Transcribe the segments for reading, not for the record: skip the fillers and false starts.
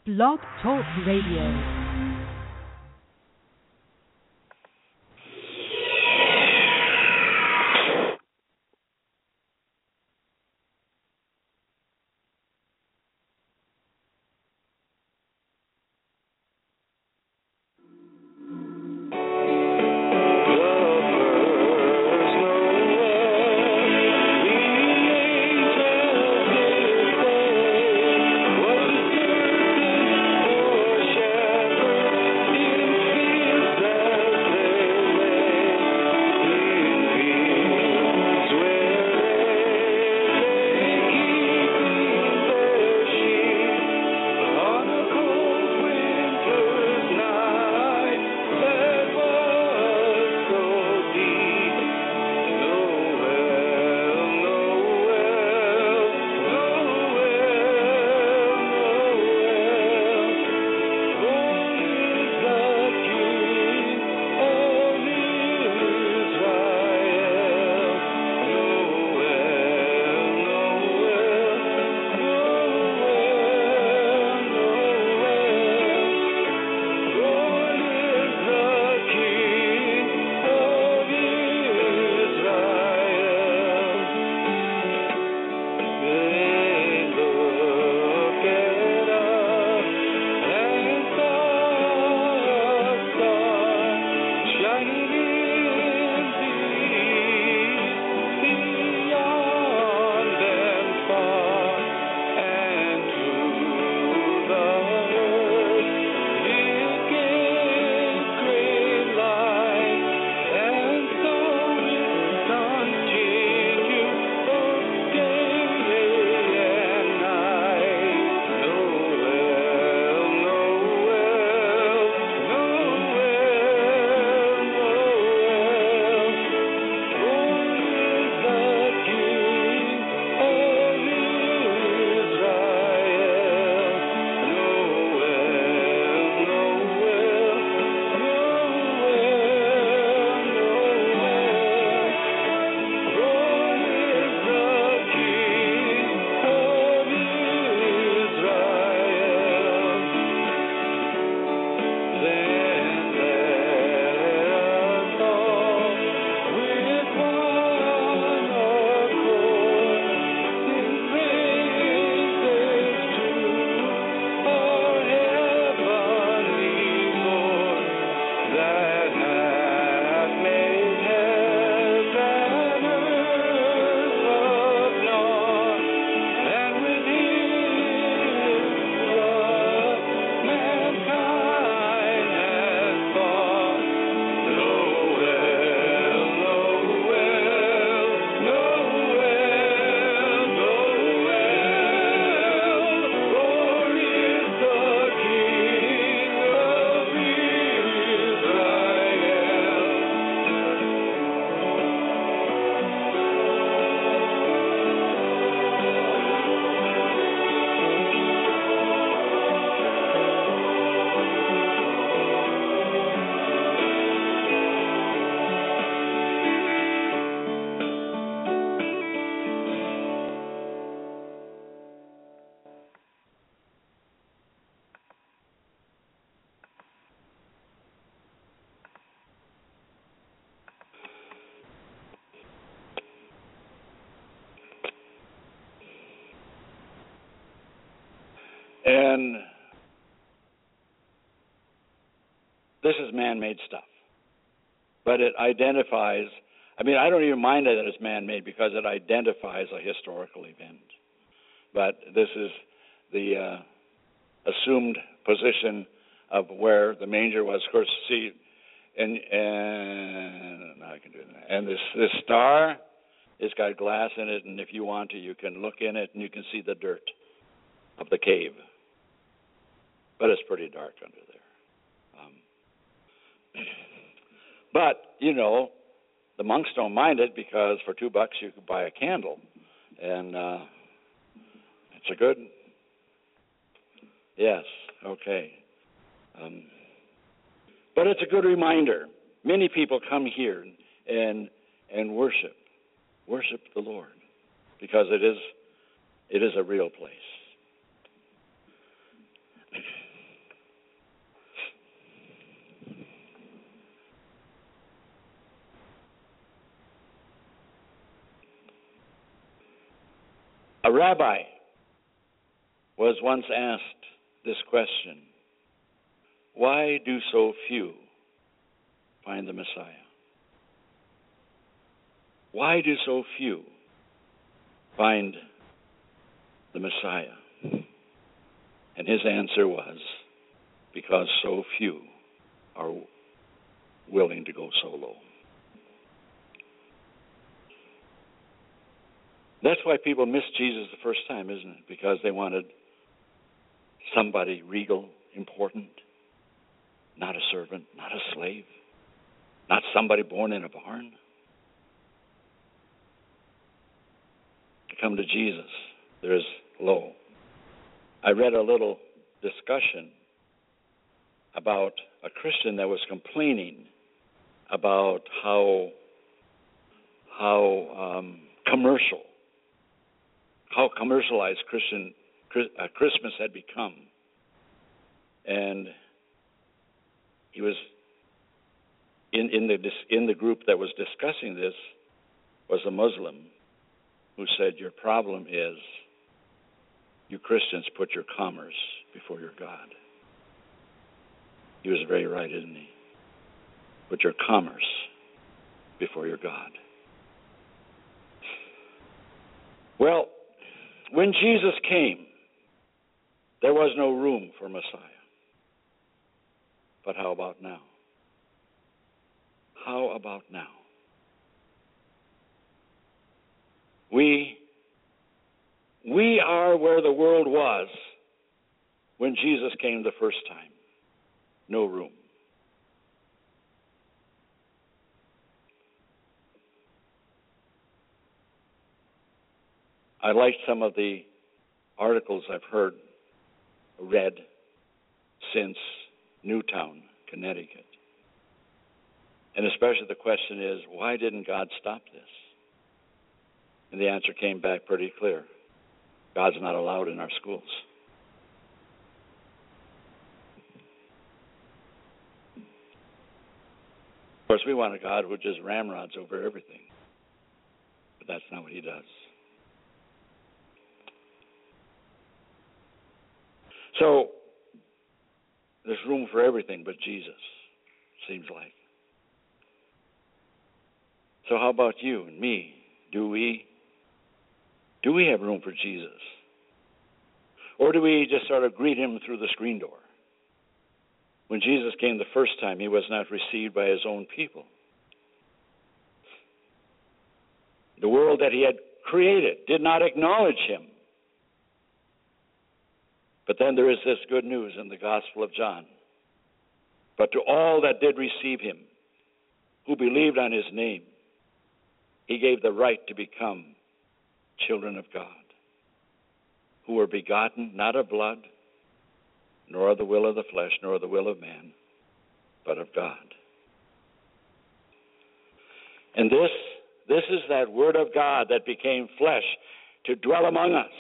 Blog Talk Radio. And this is man-made stuff. But it identifies, I don't even mind that it's man-made because it identifies a historical event. But this is the assumed position of where the manger was. Of course, see, and now I can do that. And this star, it's got glass in it, and if you want to, you can look in it and you can see the dirt of the cave. But it's pretty dark under there. But, the monks don't mind it because for $2 you could buy a candle. And it's a good, yes, okay. But it's a good reminder. Many people come here and worship the Lord because it is a real place. A rabbi was once asked this question: why do so few find the Messiah? Why do so few find the Messiah? And his answer was, because so few are willing to go so low. That's why people missed Jesus the first time, isn't it? Because they wanted somebody regal, important, not a servant, not a slave, not somebody born in a barn. To come to Jesus, there's low. I read a little discussion about a Christian that was complaining about how commercialized Christmas had become. And he was in the group that was discussing this was a Muslim who said, your problem is you Christians put your commerce before your God. He was very right, isn't he? Put your commerce before your God. Well, when Jesus came, there was no room for Messiah. But how about now? How about now? We are where the world was when Jesus came the first time. No room. I liked some of the articles I've read since Newtown, Connecticut. And especially the question is, why didn't God stop this? And the answer came back pretty clear. God's not allowed in our schools. Of course, we want a God who just ramrods over everything. But that's not what he does. So, there's room for everything but Jesus, seems like. So how about you and me? Do we have room for Jesus? Or do we just sort of greet him through the screen door? When Jesus came the first time, he was not received by his own people. The world that he had created did not acknowledge him. But then there is this good news in the Gospel of John. But to all that did receive him, who believed on his name, he gave the right to become children of God, who were begotten not of blood, nor of the will of the flesh, nor of the will of man, but of God. And this is that Word of God that became flesh to dwell among us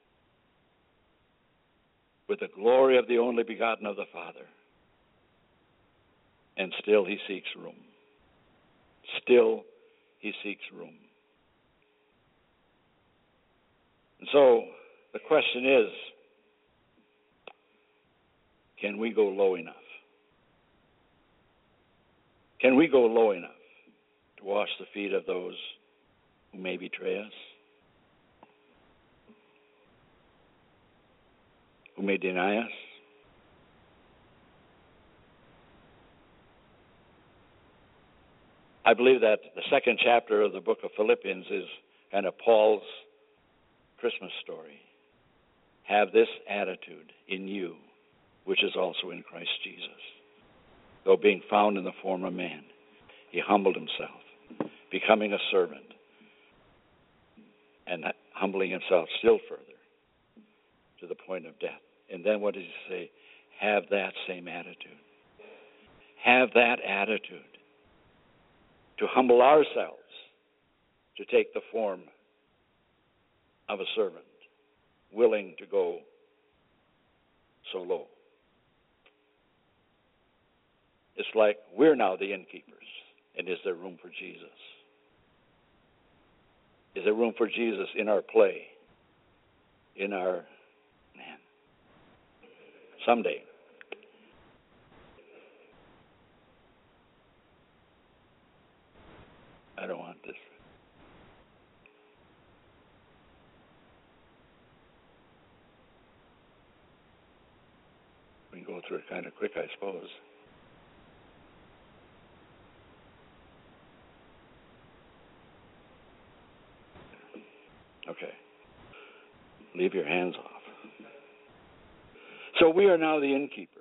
with the glory of the only begotten of the Father. And still he seeks room. Still he seeks room. And so the question is, can we go low enough? Can we go low enough to wash the feet of those who may betray us? Who may deny us? I believe that the second chapter of the book of Philippians is kind of Paul's Christmas story. Have this attitude in you, which is also in Christ Jesus. Though being found in the form of man, he humbled himself, becoming a servant, and humbling himself still further to the point of death. And then what does he say? Have that same attitude. Have that attitude. To humble ourselves, to take the form of a servant, willing to go so low. It's like we're now the innkeepers. And is there room for Jesus? Is there room for Jesus in our play, in our someday. I don't want this. We can go through it kind of quick, I suppose. Okay. Leave your hands off. So we are now the innkeeper.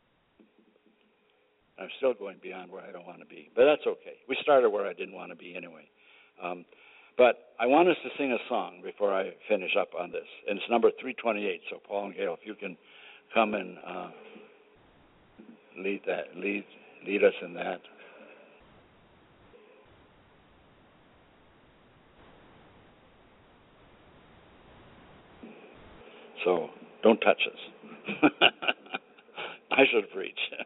I'm still going beyond where I don't want to be, but that's okay. We started where I didn't want to be anyway. But I want us to sing a song before I finish up on this, and it's number 328. So Paul and Gail, if you can come and lead us in that. So don't touch us. I should preach.